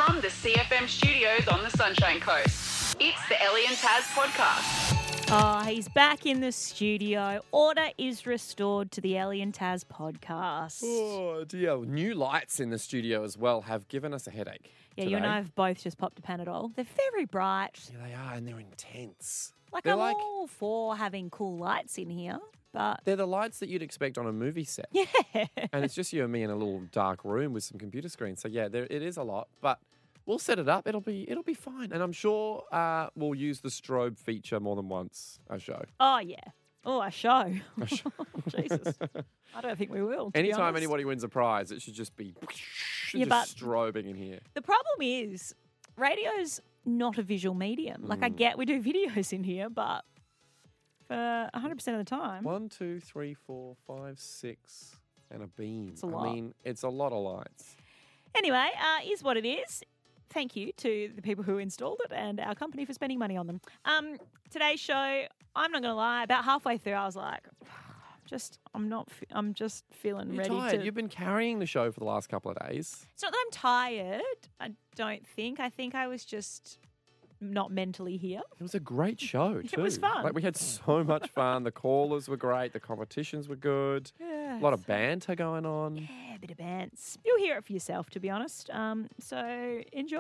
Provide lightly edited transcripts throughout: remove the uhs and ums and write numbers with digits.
From the CFM studios on the Sunshine Coast, it's the Ellie and Taz podcast. Oh, he's back in the studio. Order is restored to the Ellie and Taz podcast. Oh, dear. New lights in the studio as well have given us a headache. Yeah, today. you and I have both just popped a Panadol. They're very bright. Yeah, they are, and they're intense. Like, they're I'm all for having cool lights in here, but... They're the lights that you'd expect on a movie set. Yeah. And it's just you and me in a little dark room with some computer screens. So, yeah, it is a lot, but we'll set it up. It'll be fine. And I'm sure we'll use the strobe feature more than once a show. Oh, yeah. Oh, a show. Jesus. I don't think we will. Anytime anybody wins a prize, it should just be just strobing in here. The problem is radio's not a visual medium. Like, I get we do videos in here, but for 100% of the time... 1, 2, 3, 4, 5, 6, and a beam. It's a lot. I mean, it's a lot of lights. Anyway, is what it is. Thank you to the people who installed it and our company for spending money on them. Today's show, I'm not going to lie, about halfway through I was like, I'm just feeling You're ready tired. to... You've been carrying the show for the last couple of days. It's not that I'm tired, I don't think. I think I was just not mentally here. It was a great show too. It was fun. Like, we had so much fun. The callers were great. The competitions were good. Yeah, A lot of banter going on. Yeah, a bit of bants. You'll hear it for yourself, to be honest. So enjoy.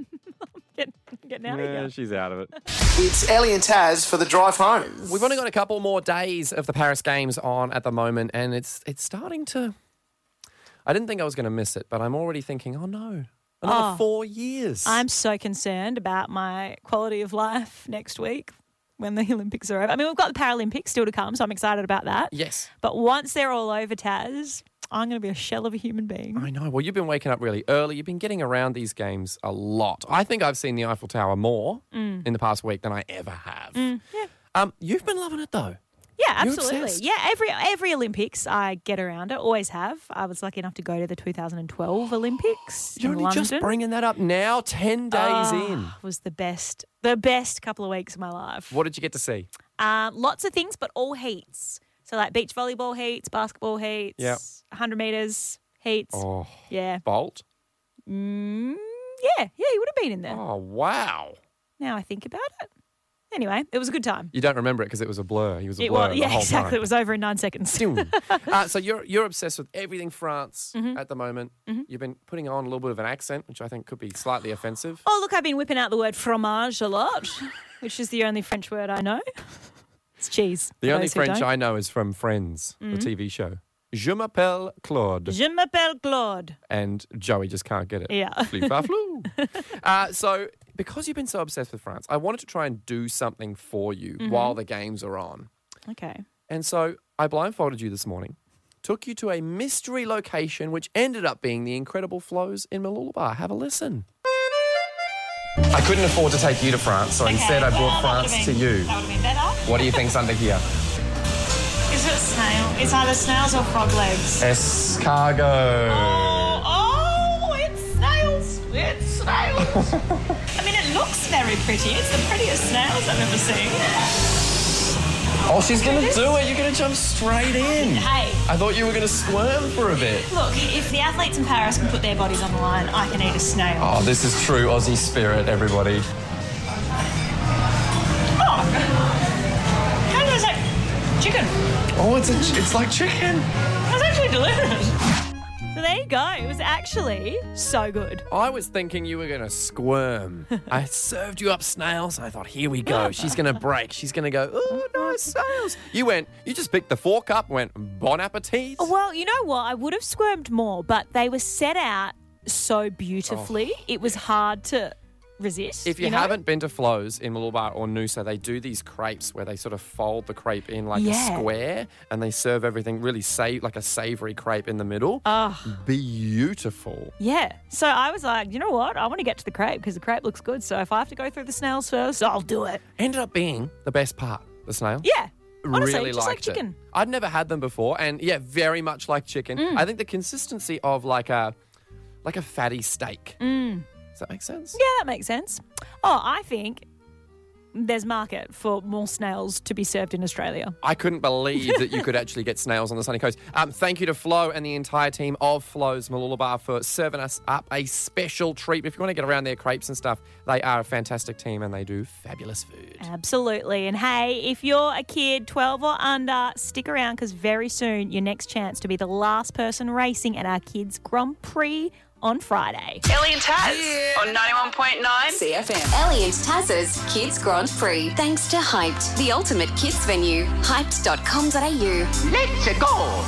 Getting out of Yeah, here. she's out of it. It's Ellie and Taz for the drive home. We've only got a couple more days of the Paris Games on at the moment, and it's starting to... I didn't think I was going to miss it, but I'm already thinking, oh no, another 4 years. I'm so concerned about my quality of life next week when the Olympics are over. I mean, we've got the Paralympics still to come, so I'm excited about that. Yes. But once they're all over, Taz, I'm going to be a shell of a human being. I know. Well, you've been waking up really early. You've been getting around these games a lot. I think I've seen the Eiffel Tower more in the past week than I ever have. Yeah. You've been loving it though. Yeah, You're absolutely. obsessed. Yeah, every Olympics I get around it, always have. I was lucky enough to go to the 2012 Olympics You're in only London. just bringing that up now, 10 days in. It was the best couple of weeks of my life. What did you get to see? Lots of things, but all heats. So like beach volleyball heats, basketball heats, Yep. 100 metres heats. Oh, Yeah. Bolt? Yeah, he would have been in there. Oh, wow. Now I think about it. Anyway, it was a good time. You don't remember it because it was a blur. He was a It blur was, the yeah, whole exactly. time. It was over in 9 seconds. So you're obsessed with everything France Mm-hmm. at the moment. You've been putting on a little bit of an accent, which I think could be slightly offensive. Oh, look, I've been whipping out the word fromage a lot, which is the only French word I know. It's cheese. The for only those who French don't. I know is from Friends, the TV show. Je m'appelle Claude. Je m'appelle Claude. And Joey just can't get it. Yeah. Flee-fa-floo. So because you've been so obsessed with France, I wanted to try and do something for you while the games are on. Okay. And so I blindfolded you this morning, took you to a mystery location, which ended up being the incredible flows in Mooloolaba. Have a listen. I couldn't afford to take you to France, so instead I brought France to you. That would have been better. What do you think's under here? Is it snail? It's either snails or frog legs. Escargot. Oh, it's snails. It's snails. I mean, it looks very pretty. It's the prettiest snails I've ever seen. Oh, she's going to do it. You're going to jump straight in. Hey. I thought you were going to squirm for a bit. Look, if the athletes in Paris can put their bodies on the line, I can eat a snail. Oh, this is true Aussie spirit, everybody. How does that chicken? Oh, it's like chicken. That's actually delicious. So there you go. It was actually so good. I was thinking you were going to squirm. I served you up snails. And I thought, here we go. She's going to break. She's going to go, oh, no, snails. You just picked the fork up, went, bon appetit. Well, you know what? I would have squirmed more, but they were set out so beautifully. It was hard to resist. If you know? haven't been to Flo's in Mooloolaba or Noosa, they do these crepes where they sort of fold the crepe in like a square and they serve everything really like a savoury crepe in the middle. Beautiful. Yeah. So I was like, you know what? I want to get to the crepe because the crepe looks good. So if I have to go through the snails first, I'll do it. Ended up being the best part, the snail. Yeah. Honestly, Really just like liked it. chicken. I'd never had them before, and yeah, very much like chicken. I think the consistency of like a fatty steak. Does that make sense? Yeah, that makes sense. Oh, I think there's market for more snails to be served in Australia. I couldn't believe that you could actually get snails on the sunny coast. Thank you to Flo and the entire team of Flo's Mooloolaba for serving us up a special treat. If you want to get around their crepes and stuff, they are a fantastic team and they do fabulous food. Absolutely. And hey, if you're a kid 12 or under, stick around because very soon your next chance to be the last person racing at our Kids Grand Prix on Friday. Ellie and Taz on 91.9 CFM. Ellie and Taz's Kids Grand Prix. Thanks to Hyped, the ultimate kids venue. Hyped.com.au. Let's go!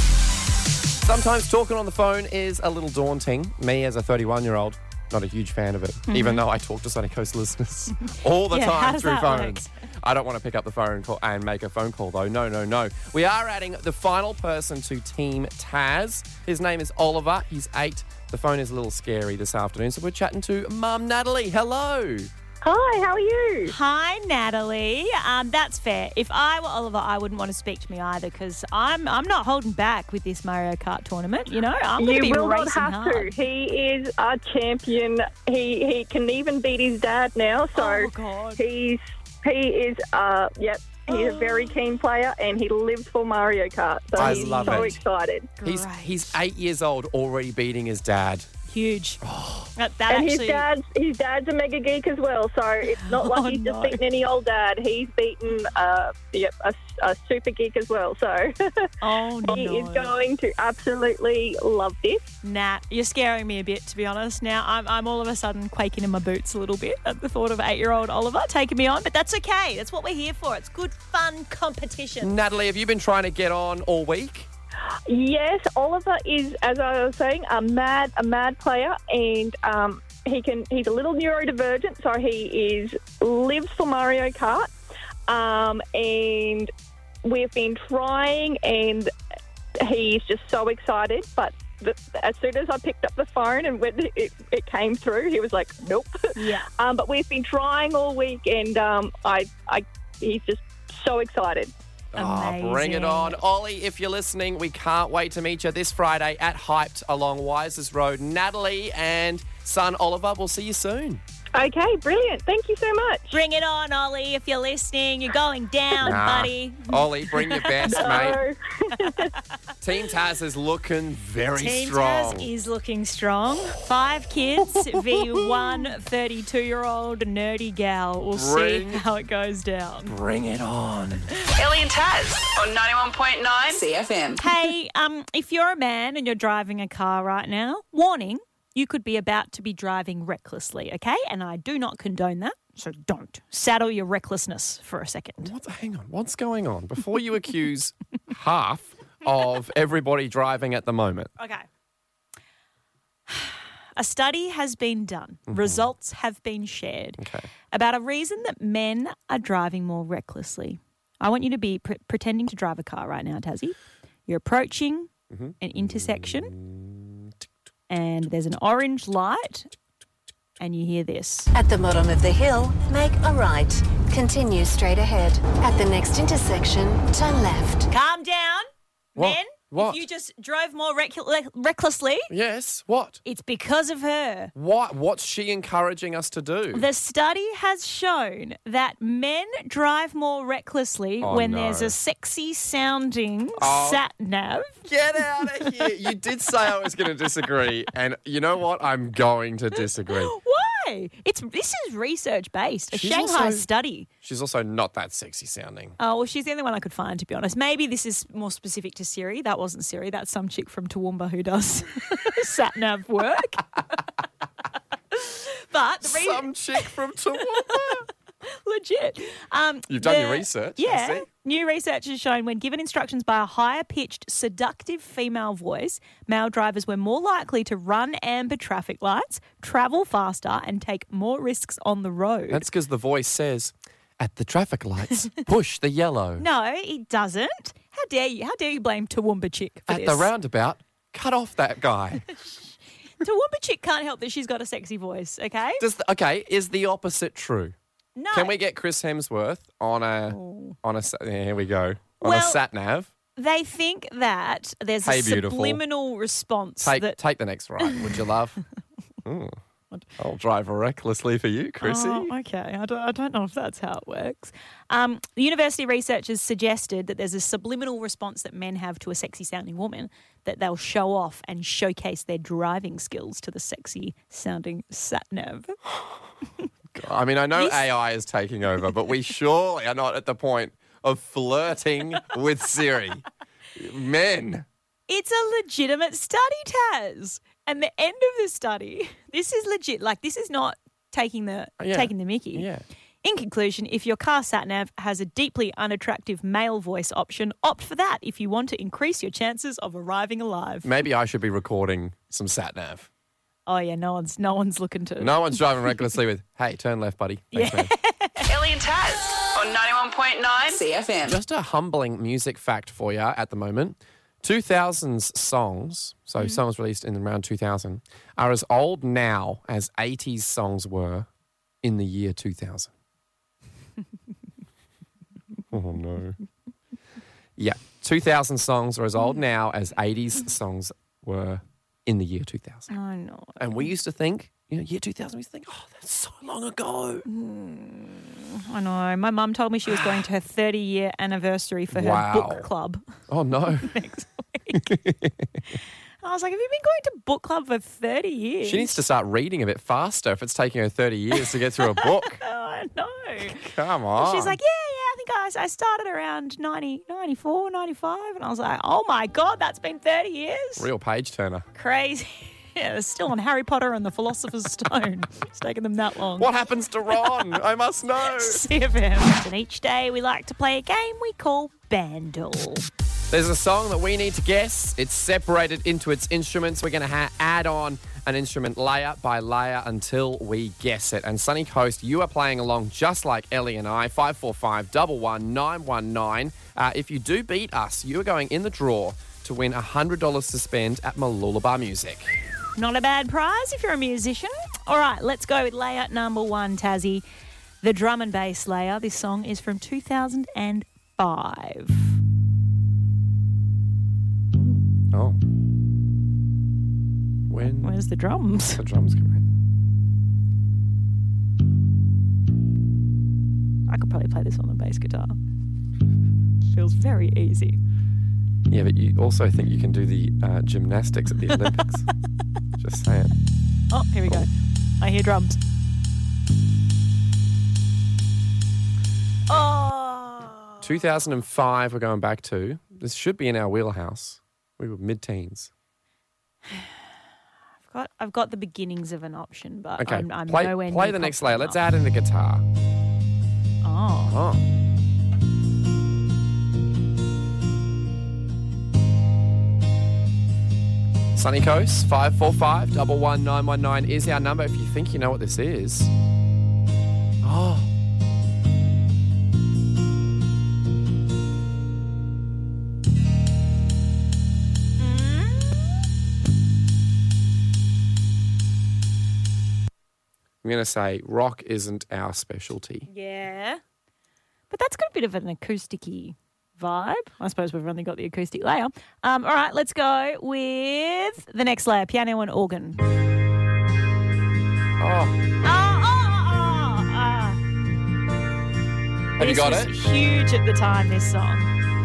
Sometimes talking on the phone is a little daunting. Me as a 31-year-old, not a huge fan of it, even though I talk to Sunny Coast listeners all the Yeah, how time does through that phones. I don't want to pick up the phone call and make a phone call, though. No. We are adding the final person to Team Taz. His name is Oliver. He's 8. The phone is a little scary this afternoon, so we're chatting to Mum Natalie. Hello. Hi, how are you? Hi, Natalie. That's fair. If I were Oliver, I wouldn't want to speak to me either because I'm not holding back with this Mario Kart tournament. You know, I'm going to be You will racing not have hard. to. He is a champion. He can even beat his dad now. So Oh, God. he is he's a very keen player and he lives for Mario Kart. So I he's love so it. excited. Great. He's 8 years old, already beating his dad. Huge. That And actually... his dad's a mega geek as well. So it's not like Oh, he's just no. beaten any old dad. He's beaten a super geek as well. So Oh, no. he is going to absolutely love this. Nat, you're scaring me a bit, to be honest. Now, I'm all of a sudden quaking in my boots a little bit at the thought of 8-year-old Oliver taking me on, but that's okay. That's what we're here for. It's good, fun competition. Natalie, have you been trying to get on all week? Yes, Oliver is, as I was saying, a mad player, and he's a little neurodivergent, so he lives for Mario Kart, and we've been trying, and he's just so excited. But as soon as I picked up the phone and when it came through, he was like, "Nope." Yeah. But we've been trying all week, and he's just so excited. Oh, bring it Amazing. on. Ollie, if you're listening, we can't wait to meet you this Friday at Hyped along Wisers Road. Natalie and son Oliver, we'll see you soon. Okay, brilliant. Thank you so much. Bring it on, Ollie, if you're listening. You're going down, buddy. Ollie, bring your best, mate. So, Team Taz is looking very Team strong. Taz is looking strong. 5 kids v 1 32-year-old nerdy gal. We'll see Bring- how it goes down. Bring it on. Ellie and Taz on 91.9 CFM. Hey, if you're a man and you're driving a car right now, warning, you could be about to be driving recklessly, okay? And I do not condone that, so don't. Saddle your recklessness for a second. Hang on, what's going on? Before you accuse half of everybody driving at the moment. Okay. A study has been done. Results have been shared Okay. about a reason that men are driving more recklessly. I want you to be pretending to drive a car right now, Tassie. You're approaching an intersection and there's an orange light and you hear this. At the bottom of the hill, make a right. Continue straight ahead. At the next intersection, turn left. Calm down, What? men. What? If you just drove more recklessly, Yes, what? it's because of her. What's she encouraging us to do? The study has shown that men drive more recklessly Oh, when no. there's a sexy sounding Oh. sat nav. Get out of here. You did say I was going to disagree, and you know what? I'm going to disagree. Why? This is research based. A She's Shanghai also- study. She's also not that sexy sounding. Oh, well, she's the only one I could find, to be honest. Maybe this is more specific to Siri. That wasn't Siri. That's some chick from Toowoomba who does sat nav work. But the reason, Some chick from Toowoomba. legit. You've done your research, I Yeah. see. New research has shown when given instructions by a higher pitched, seductive female voice, male drivers were more likely to run amber traffic lights, travel faster, and take more risks on the road. That's because the voice says, at the traffic lights, push the yellow. No, it doesn't. How dare you? How dare you blame Toowoomba chick for At this? the roundabout, cut off that guy. Toowoomba chick can't help that she's got a sexy voice, okay? Is the opposite true? No. Can we get Chris Hemsworth on a here we go, on a Well, sat nav? They think that there's Hey, a beautiful. subliminal response Take that... the next right, would you love? I sound. I'll drive recklessly for you, Chrissy. Oh, okay. I don't know if that's how it works. The university researchers suggested that there's a subliminal response that men have to a sexy-sounding woman that they'll show off and showcase their driving skills to the sexy-sounding sat-nav. I mean, I know AI is taking over, but we surely are not at the point of flirting with Siri. Men. It's a legitimate study, Taz. And the end of the study, this is legit. Like, this is not taking the mickey. Yeah. In conclusion, if your car sat-nav has a deeply unattractive male voice option, opt for that if you want to increase your chances of arriving alive. Maybe I should be recording some sat-nav. Oh, yeah, no one's looking to... No one's driving recklessly with, hey, turn left, buddy. Thanks, man. Ellie and Taz on 91.9 CFM. Just a humbling music fact for you at the moment. 2000's songs, so songs released in around 2000, are as old now as 80s songs were in the year 2000. Oh, no. Yeah, 2000 songs are as old now as 80s songs were in the year 2000. I know. And we used to think, year 2000, we used to think, oh, that's so long ago. I know. My mum told me she was going to her 30-year anniversary for her book club Oh, no. next week. I was like, have you been going to book club for 30 years? She needs to start reading a bit faster if it's taking her 30 years to get through a book. Oh, I know. Come on. She's like, I think I started around 94, 95. And I was like, oh, my God, that's been 30 years? Real page turner. Crazy. Yeah, they're still on Harry Potter and the Philosopher's Stone. It's taken them that long. What happens to Ron? I must know. CFM. And each day we like to play a game we call Bandle. There's a song that we need to guess. It's separated into its instruments. We're going to add on an instrument layer by layer until we guess it. And Sunny Coast, you are playing along just like Ellie and I, 545 11919. If you do beat us, you are going in the draw to win $100 to spend at Mooloolaba Music. Not a bad prize if you're a musician. All right, let's go with layer number one, Tassie. The drum and bass layer. This song is from 2005. Oh. Where's the drums? The drums come in. I could probably play this on the bass guitar. Feels very easy. Yeah, but you also think you can do the gymnastics at the Olympics. Just saying. Oh, here we go. I hear drums. Oh. 2005 we're going back to. This should be in our wheelhouse. We were mid-teens. I've got the beginnings of an option, but Okay, I'm nowhere near play the next layer. confident Let's add in the guitar. enough. Oh. Sunny Coast, 545 11919 is our number if you think you know what this is. Oh. I'm going to say rock isn't our specialty. Yeah. But that's got a bit of an acoustic-y vibe. I suppose we've only got the acoustic layer. All right, let's go with the next layer, piano and organ. Oh. Have you got it? This was huge at the time, this song.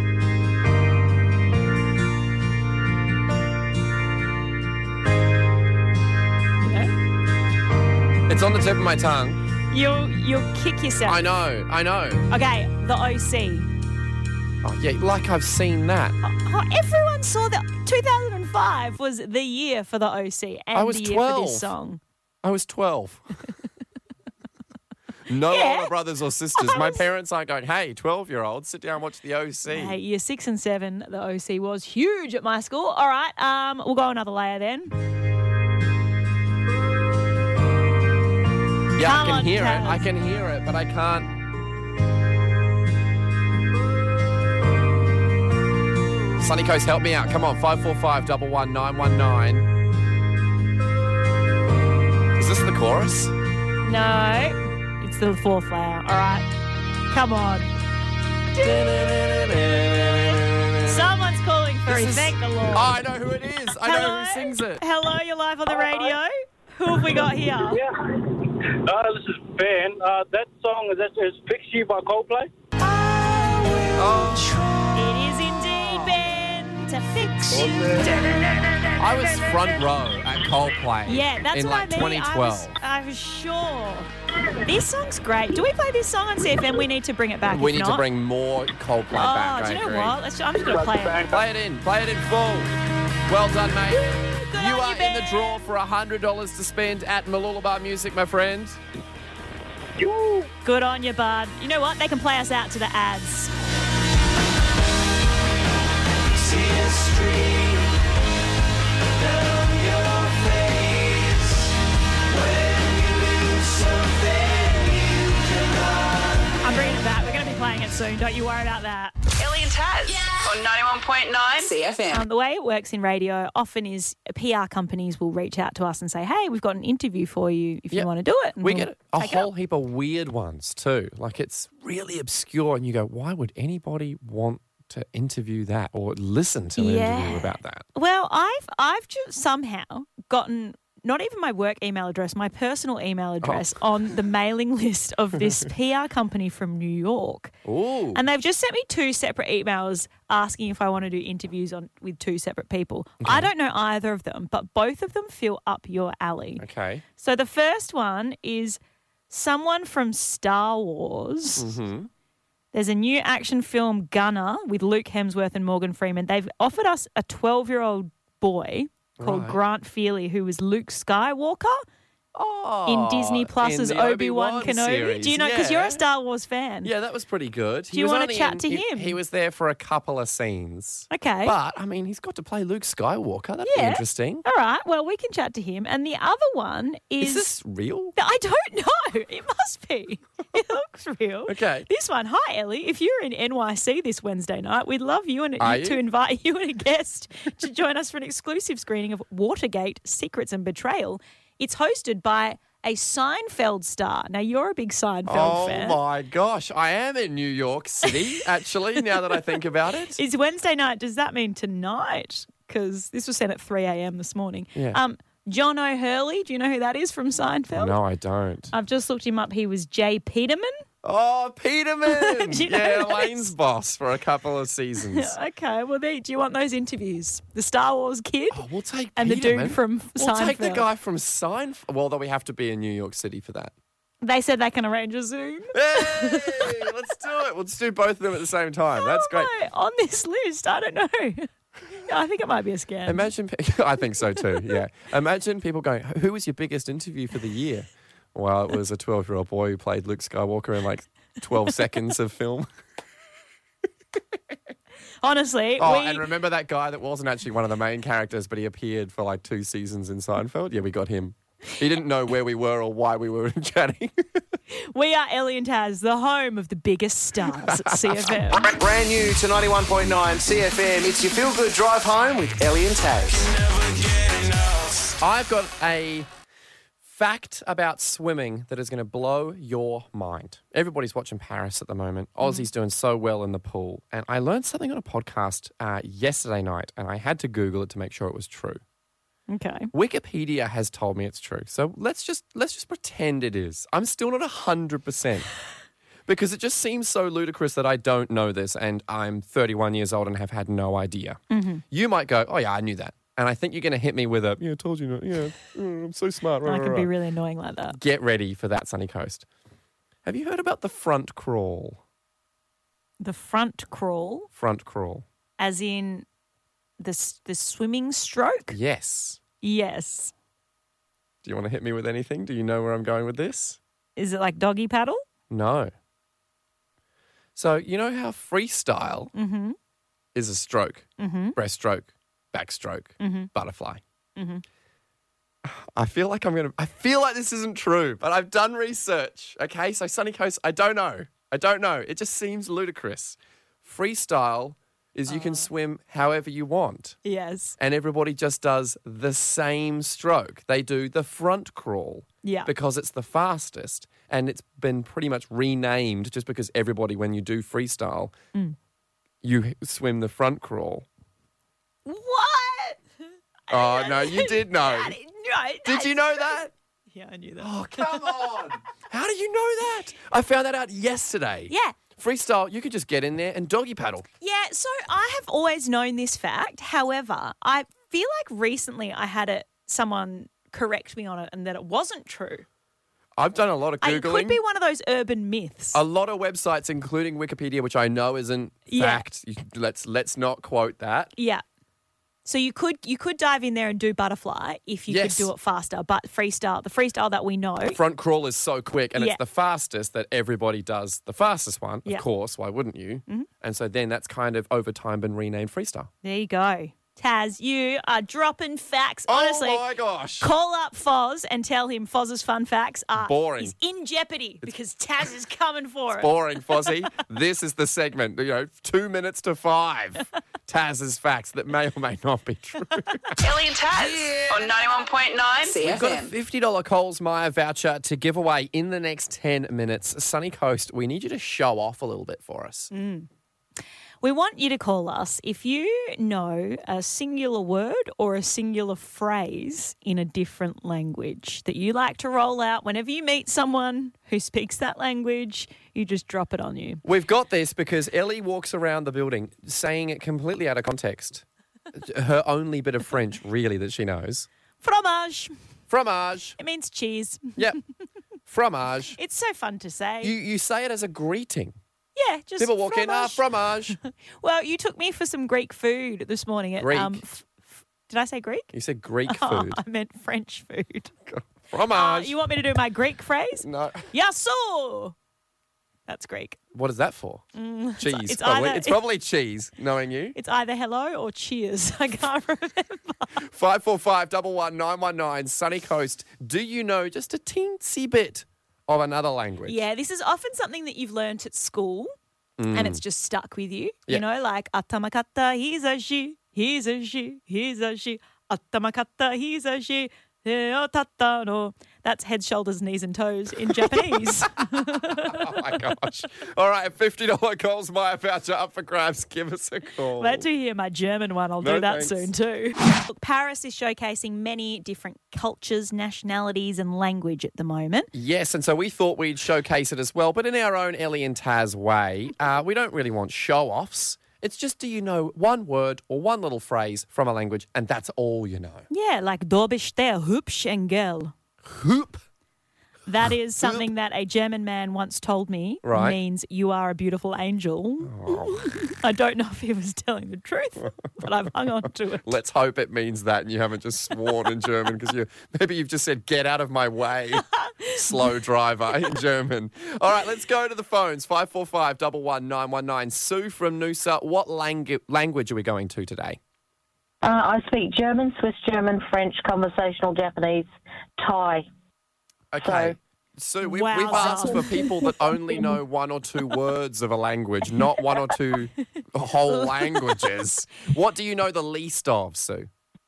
It's on the tip of my tongue. You'll kick yourself. I know. Okay, the OC. Oh, yeah, like I've seen that. Oh, everyone saw that 2005 was the year for the OC and I was the year 12. for this song. I was 12. No Yeah. older brothers or sisters. My parents aren't going, hey, 12-year-old, sit down and watch the OC. Hey, year 6 and 7, the OC was huge at my school. All right, we'll go another layer then. Yeah, Come I on, can hear Taz. it. I can hear it, but I can't. Sunny Coast, help me out. Come on, 545 11919. Is this the chorus? No, it's the fourth layer. All right, come on. Someone's calling for This it. is- Thank the Lord. Oh, I know who it is. I know who sings it. Hello, you're live on the radio. Who have we got here? Yeah. This is Ben. That song is Fix You by Coldplay. It is indeed, Ben, to fix you. I was front row at Coldplay. Yeah, that's in what like I mean. 2012. I was sure. This song's great. Do we play this song on CFM? We need to bring it back. We if need not. to bring more Coldplay back. Do you I know agree. what? I'm just going to play it. Play it in. Play it in full. Well done, mate. Good You on are you, in the Ben. draw for $100 to spend at Mooloolaba Music, my friend. Good on you, bud. You know what? They can play us out to the ads. I'm bringing it back. We're going to be playing it soon. Don't you worry about that. Ellie and Taz on 91.9 CFM. The way it works in radio often is PR companies will reach out to us and say, hey, we've got an interview for you if you want to do it. And We we'll get a take it up. whole heap of weird ones too. Like it's really obscure and you go, why would anybody want to interview that or listen to an interview about that? Well, I've just somehow gotten not even my work email address, my personal email address on the mailing list of this PR company from New York. Ooh. And they've just sent me 2 separate emails asking if I want to do interviews with 2 separate people. I don't know either of them, but both of them feel up your alley. Okay. So the first one is someone from Star Wars. Mm-hmm. There's a new action film, Gunner, with Luke Hemsworth and Morgan Freeman. They've offered us a 12-year-old boy called Grant Feely, who was Luke Skywalker in Disney Plus's in the Obi-Wan Kenobi. series. Do you know? Because you're Yeah. a Star Wars fan. Yeah, that was pretty good. Do you want to chat to him? He was there for a couple of scenes. Okay. But, I mean, he's got to play Luke Skywalker. That'd be interesting. All right. Well, we can chat to him. And the other one Is this real? I don't know. It must be. It looks real. Okay. This one. Hi, Ellie. If you're in NYC this Wednesday night, we'd love you and Are to you? invite you and a guest to join us for an exclusive screening of Watergate: Secrets and Betrayal. It's hosted by a Seinfeld star. Now, you're a big Seinfeld fan. Oh, my gosh. I am in New York City, actually, now that I think about it. It's Wednesday night. Does that mean tonight? Because this was sent at 3 a.m. this morning. Yeah. John O'Hurley, do you know who that is from Seinfeld? No, I don't. I've just looked him up. He was Jay Peterman. Oh, Peterman! Do you know yeah, who that Elaine's is? boss for a couple of seasons. Okay, well, do you want those interviews? The Star Wars kid Oh, we'll take and the Peterman. dude from We'll Seinfeld. take the guy from Seinfeld. Well, though we have to be in New York City for that. They said they can arrange a Zoom. Hey, let's do it. Let's do both of them at the same time. That's great. How am I on this list? I don't know. I think it might be a scam. Imagine, I think so too, yeah. Imagine people going, who was your biggest interview for the year? Well, it was a 12-year-old boy who played Luke Skywalker in like 12 seconds of film. Honestly, Oh, and remember that guy that wasn't actually one of the main characters, but he appeared for like 2 seasons in Seinfeld? Yeah, we got him. He didn't know where we were or why we were chatting. we are Ellie and Taz, the home of the biggest stars at CFM. Brand new to 91.9 CFM. It's your feel-good drive home with Ellie and Taz. I've got a fact about swimming that is going to blow your mind. Everybody's watching Paris at the moment. Aussie's doing so well in the pool. And I learned something on a podcast yesterday night, and I had to Google it to make sure it was true. Okay. Wikipedia has told me it's true. So let's just pretend it is. I'm still not 100% because it just seems so ludicrous that I don't know this and I'm 31 years old and have had no idea. Mm-hmm. You might go, oh yeah, I knew that. And I think you're going to hit me with a, yeah, I told you not. Yeah, I'm so smart. I can be really annoying like that. Get ready for that, Sunny Coast. Have you heard about the front crawl? The front crawl, Front crawl. as in the swimming stroke? Yes. Yes. Do you want to hit me with anything? Do you know where I'm going with this? Is it like doggy paddle? No. So, you know how freestyle is a stroke, breaststroke, backstroke, butterfly. I feel like I feel like this isn't true, but I've done research. Okay, so Sunny Coast, I don't know. It just seems ludicrous. Freestyle is you can swim however you want. Yes. And everybody just does the same stroke. They do the front crawl. Yeah. Because it's the fastest. And it's been pretty much renamed just because everybody, when you do freestyle, you swim the front crawl. What? Oh, no, you did know. right. Did you know that? Yeah, I knew that. Oh, come on. How do you know that? I found that out yesterday. Yeah. Freestyle, you could just get in there and doggy paddle. Yeah, so I have always known this fact. However, I feel like recently I had someone correct me on it and that it wasn't true. I've done a lot of Googling. It could be one of those urban myths. A lot of websites, including Wikipedia, which I know isn't fact. Let's not quote that. Yeah. So you could dive in there and do butterfly if you could do it faster, but the freestyle that we know. Front crawl is so quick, and it's the fastest that everybody does. The fastest one, of course. Why wouldn't you? Mm-hmm. And so then that's kind of over time been renamed freestyle. There you go. Taz, you are dropping facts. Honestly, oh my gosh. Call up Foz and tell him Foz's fun facts are boring. He's in jeopardy because Taz is coming for it. Boring, Fozzie. This is the segment, 2 minutes to 5. Taz's facts that may or may not be true. Ellie and Taz on 91.9 CFM. We've got a $50 Coles Myer voucher to give away in the next 10 minutes. Sunny Coast, we need you to show off a little bit for us. We want you to call us if you know a singular word or a singular phrase in a different language that you like to roll out whenever you meet someone who speaks that language. You just drop it on you. We've got this because Ellie walks around the building saying it completely out of context. Her only bit of French, really, that she knows. Fromage. Fromage. It means cheese. Yep. Fromage. It's so fun to say. You say it as a greeting. Yeah, just people walk fromage. in, fromage. Well, you took me for some Greek food this morning. Greek? Did I say Greek? You said Greek food. I meant French food. Fromage. You want me to do my Greek phrase? No. Yasso. That's Greek. What is that for? Cheese. It's probably. either- It's probably cheese, knowing you. It's either hello or cheers. I can't remember. 545 11919 Sunny Coast. Do you know just a teensy bit of another language? Yeah, this is often something that you've learnt at school and it's just stuck with you. Yeah. You know, like atamakata, he's a she, he's a she, he's a she. Atamakata, he's a she. No. That's head, shoulders, knees and toes in Japanese. Oh, my gosh. All right, $50 Coles Myer voucher up for grabs. Give us a call. Wait till you hear my German one. I'll No, do that thanks. soon too. Look, Paris is showcasing many different cultures, nationalities and language at the moment. Yes, and so we thought we'd showcase it as well, but in our own Ellie and Taz way. We don't really want show-offs. It's just, do you know one word or one little phrase from a language, and that's all you know. Yeah, like Du bist der hübsch Engel. Hoop. That is something that a German man once told me means you are a beautiful angel. Oh. I don't know if he was telling the truth, but I've hung on to it. Let's hope it means that and you haven't just sworn in German because maybe you've just said, get out of my way, slow driver in German. All right, let's go to the phones. 545 11919. Sue from Noosa, what language are we going to today? I speak German, Swiss German, French, conversational Japanese, Thai. Okay. So we've Wowza. asked for people that only know one or two words of a language, not one or two whole languages. What do you know the least of, Sue?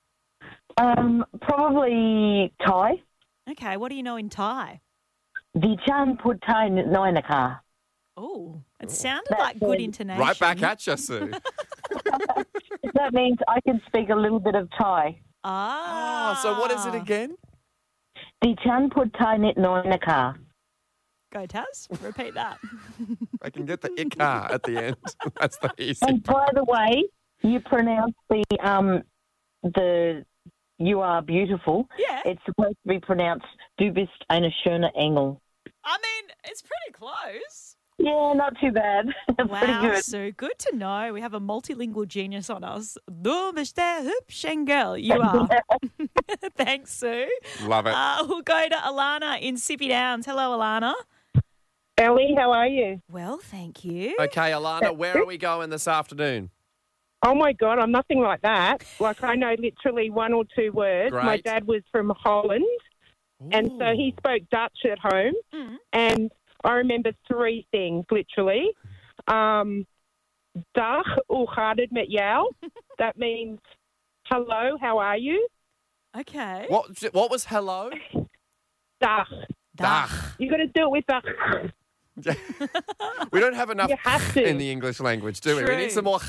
Probably Thai. Okay, what do you know in Thai? Vichan put Thai noinaka. Oh, it sounded like good intonation. Right back at you, Sue. That means I can speak a little bit of Thai. Ah. So what is it again? Vichan put Thai noinaka. Go, Taz. Repeat that. I can get the ikar at the end. That's the easy. And by the way, you pronounce the you are beautiful. Yeah. It's supposed to be pronounced Du bist eine schöne Engel. I mean, it's pretty close. Yeah, not too bad. Pretty Wow, good. so good to know. We have a multilingual genius on us. Du bist der hübsch Engel. You are. Thanks, Sue. Love it. We'll go to Alana in Sippy Downs. Hello, Alana. Ellie, how are you? Well, thank you. Okay, Alana, where are we going this afternoon? Oh, my God, I'm nothing like that. Like, I know literally one or two words. Great. My dad was from Holland, and so he spoke Dutch at home, and I remember three things, literally. Dag, hoe gaat het met jou? That means, hello, how are you? Okay. What was hello? Dag. Dag. You got to do it with the... We don't have enough You have to. in the English language, do we? We True. need some more.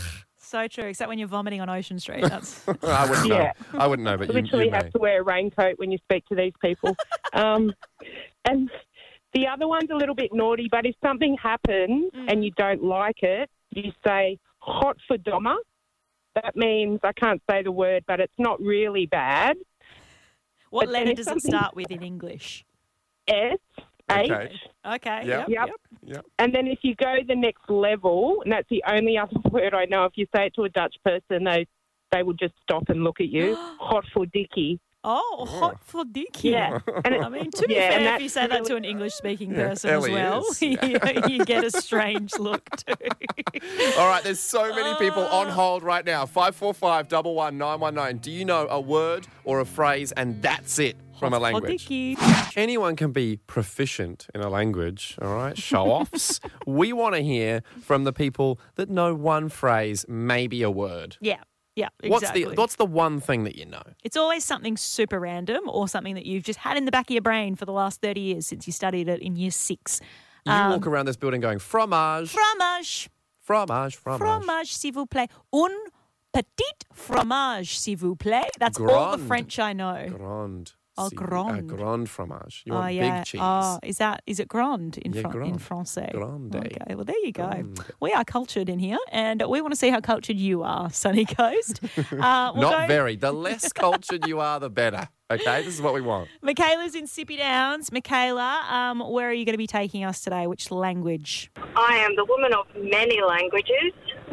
So true, except when you're vomiting on Ocean Street. That's I wouldn't know. Yeah. I wouldn't know, but you Literally may. have to wear a raincoat when you speak to these people. And the other one's a little bit naughty, but if something happens and you don't like it, you say hot for dommer. That means, I can't say the word, but it's not really bad. What But letter then if does it something- start with in English? S, H. Okay. Okay. Yep. Yep. And then if you go the next level, and that's the only other word I know, if you say it to a Dutch person, they will just stop and look at you. Hot for dicky. Oh, hot for Dickie. Yeah. And I mean, to be yeah, fair, and if you say that to an English-speaking person as Ellie well, is. you get a strange look too. All right, there's so many people on hold right now. 545 119 919. Do you know a word or a phrase and that's it from a language? Dickie. Anyone can be proficient in a language, all right? Show-offs. We want to hear from the people that know one phrase, maybe a word. Yeah. Yeah, exactly. What's the one thing that you know? It's always something super random or something that you've just had in the back of your brain for the last 30 years since you studied it in year 6. You walk around this building going, fromage, Fromage. fromage, fromage. Fromage, s'il vous plaît. Un petit fromage, s'il vous plaît. That's all the Grande. French I know. Grande. Oh, grande. Grande fromage. You Oh, want yeah. big cheese. Oh, is it grande in, Yeah, in grande. Francais? Grande. Okay, well, there you go. Grande. We are cultured in here, and we want to see how cultured you are, Sunny Coast. We'll Not go- very. The less cultured you are, the better. Okay, this is what we want. Michaela's in Sippy Downs. Michaela, where are you going to be taking us today? Which language? I am the woman of many languages.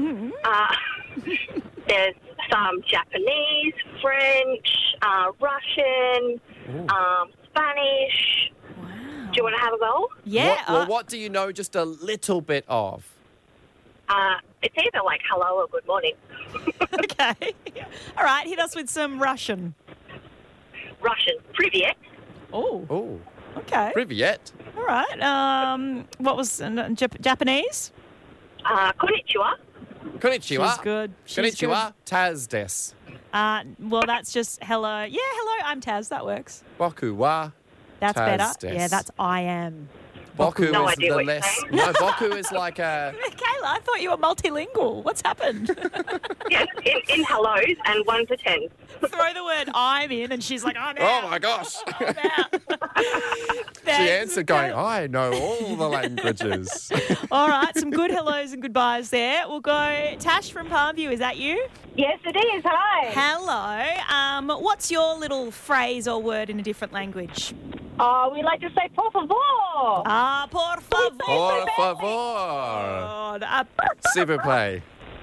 There's some Japanese, French, Russian, Spanish. Wow. Do you want to have a go? Yeah. What do you know just a little bit of? It's either like hello or good morning. Okay. All right, hit us with some Russian. Russian, привет. Oh, Oh, okay. Privyet. All right. What was Japanese? Konnichiwa. Konnichiwa. She's good. She's Konnichiwa. Taz des. Well, that's just hello. Yeah, hello, I'm Taz. That works. Boku wa. That's Taz better. des. Yeah, that's I am. Boku No is idea the what you're less. saying. No, Boku is like a. Michaela, I thought you were multilingual. What's happened? Yes, in hellos and 1 to 10. Throw the word I'm in, and she's like, I'm Oh out. my gosh. I'm out. She answered going, I know all the languages. All right, some good hellos and goodbyes there. We'll go. Tash from Palmview, is that you? Yes, it is. Hi. Hello. What's your little phrase or word in a different language? We like to say por favor. Por favor. Por favor. God, S'il vous plaît.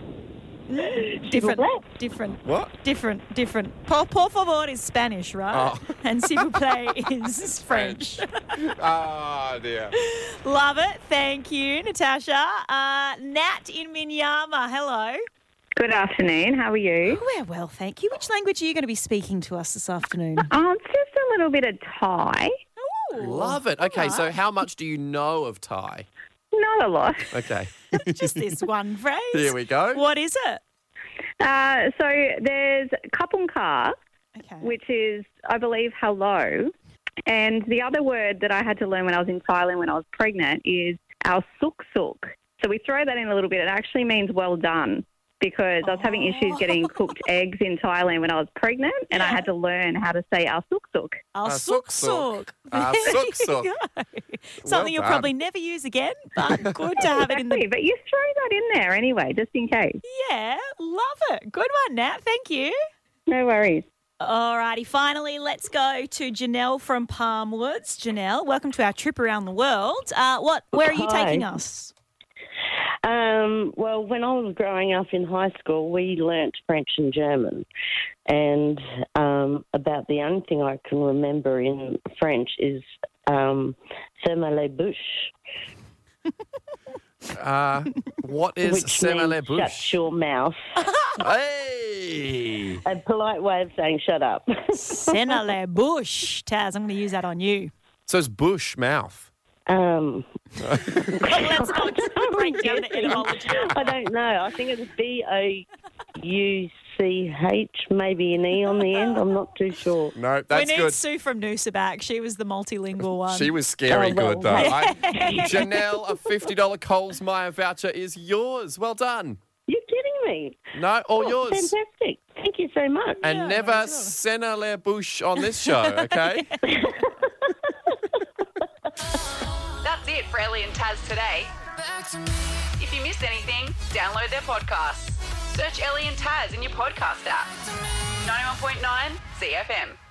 Different. What? Different. Por favor is Spanish, right? Oh. And s'il vous plaît is French. Oh, dear. Love it. Thank you, Natasha. Nat in Minyama. Hello. Good afternoon. How are you? We're well, thank you. Which language are you going to be speaking to us this afternoon? Just a little bit of Thai. Love it. Okay, so how much do you know of Thai? Not a lot. Okay. Just this one phrase. Here we go. What is it? So there's Kapunkar, which is, I believe, hello. And the other word that I had to learn when I was in Thailand when I was pregnant is our suk suk. So we throw that in a little bit. It actually means well done, because I was having issues getting cooked eggs in Thailand when I was pregnant, and I had to learn how to say our suk suk. Our suk suk. Our suk suk. Something you'll probably never use again, but good to have it in the... But you throw that in there anyway, just in case. Yeah, love it. Good one, Nat. Thank you. No worries. All righty, finally, let's go to Janelle from Palmwoods. Janelle, welcome to our trip around the world. Where are you Hi. taking us? Well, when I was growing up in high school, we learnt French and German. And about the only thing I can remember in French is Ferme les bouches. What is Which Ferme les means bouches? shut your mouth. Hey! A polite way of saying shut up. Ferme les bouches. Taz, I'm going to use that on you. So it's bush mouth. Let's not break down the etymology. I don't know. I think it's B-O-U-C-H, maybe an E on the end. I'm not too sure. No, that's we need good. Sue from Noosa back. She was the multilingual one. She was scary good, though. Yeah. Janelle, a $50 Coles Myer voucher is yours. Well done. You're kidding mine. No, all yours. Fantastic. Thank you so much. And never Senna la bouche on this show, okay? That's it for Ellie and Taz today. If you missed anything, download their podcasts. Search Ellie and Taz in your podcast app. 91.9 CFM.